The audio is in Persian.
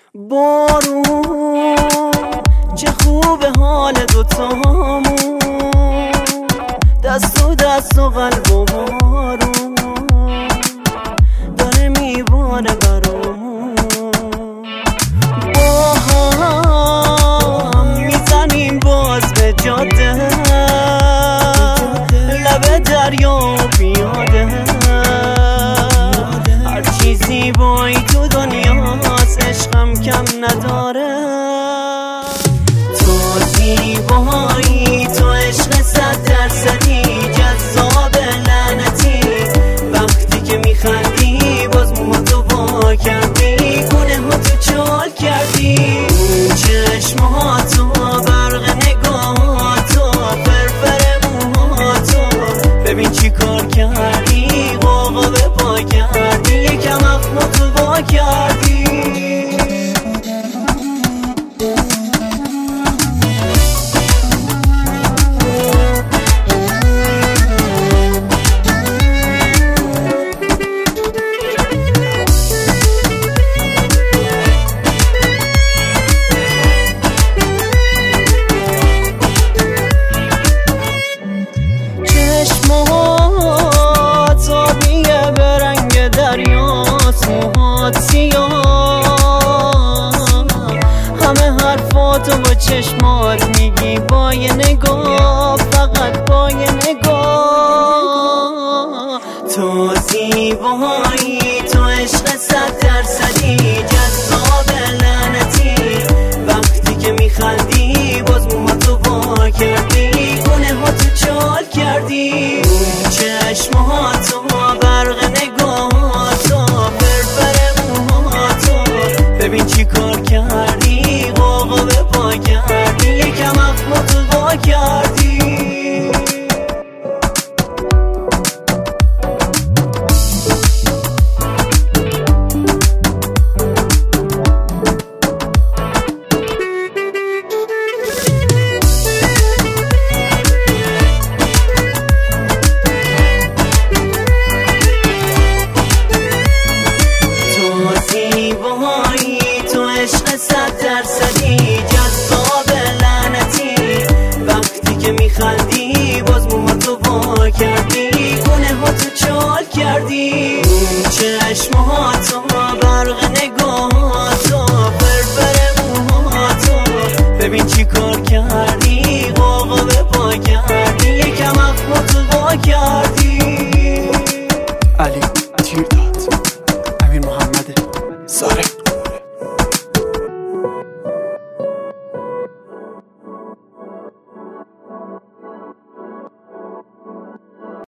بارون چه خوبه حال دوتامون، دست و دست و قلب و بارون داره میباره برامون. با هم میزنیم باز به جاده، لب دریا و پیاده، هر چیزی بایی تو دنیاست، عشقم کم نداره. تو زیبایی، تو عشق 100%ی، جذاب لعنتی، وقتی که میخندی باز موهاتو وا کردی، گونه ها تو چال کردی، چشمهاتو، برق نگاهاتو، فرفر موهاتو، ببین چی کار کردی، قاقا به پا کردی، یکم اخماتو وا کردی. چشمات آبیه به رنگ دریاست، موهات سیاه، همه حرفاتو با چشمات میگی، با یه نگاه، فقط با یه نگاه. تو زیبایی، تو عشق 100%ی، جذاب لعنتی، وقتی که میخندی باز موهاتو وا کردی، گونه ها تو چال کردی، چشمهاتو، برق نگاهاتو، فرفر موهاتو، ببین چی کار کردی، قاقا به پا کردی، یکم اخماتو وا کردی. تو عشق 100%ی، جذاب لعنتی، وقتی که میخندی باز موهاتو وا کردی، گونه ها تو چال کردی، چشمهاتو، برق نگاهاتو، فرفر موهاتو، ببین چی کار کردی، قاقا به پا کردی، یکم اخماتو وا کردی. علی تیرداد، امیر محمد زاره.